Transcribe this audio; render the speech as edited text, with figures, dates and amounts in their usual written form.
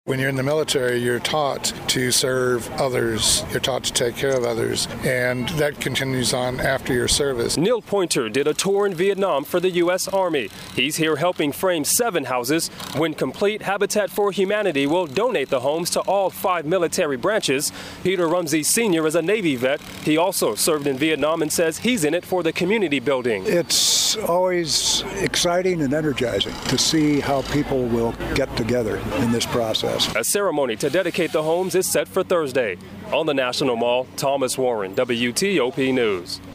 When you're in the military, you're taught to serve others. You're taught to take care of others, and that continues on after your service. Neil Pointer did a tour in Vietnam for the U.S. Army. He's here helping frame 7 houses. When complete, Habitat for Humanity will donate the homes to all 5 military branches. Peter Rumsey Sr. is a Navy vet. He also served in Vietnam and says he's in it for the community building. It's always exciting and energizing to see how people will get together in this process. A ceremony to dedicate the homes is set for Thursday. On the National Mall, Thomas Warren, WTOP News.